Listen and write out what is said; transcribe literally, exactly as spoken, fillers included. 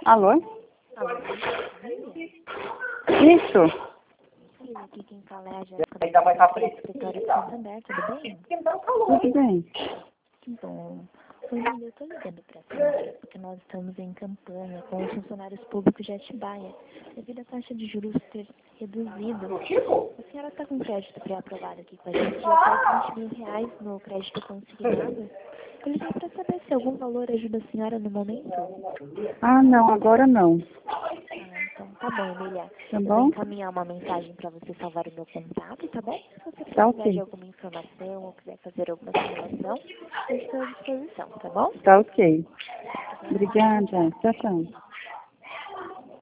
Alô? Alô? Isso. Sim, aqui quem fala é a Jéssica do escritório de Santander, tudo bem? Tudo bem. Que bom. Oi, Lília, eu tô ligando pra senhora porque nós estamos em campanha com os funcionários públicos de Atibaia, devido à taxa de juros ter reduzido. A senhora está com crédito pré-aprovado aqui com a gente de até vinte mil reais no crédito consignado. Eu liguei para saber se algum valor ajuda a senhora no momento. Ah, não, agora não. Ah, então tá bom, Emília. Tá Eu vou bom? encaminhar uma mensagem para você salvar o meu contato, tá bom? Se você Tá precisar de ok. alguma informação ou quiser fazer alguma simulação, eu estou à disposição, tá bom? Tá ok. Obrigada. Obrigada. Tchau, tchau.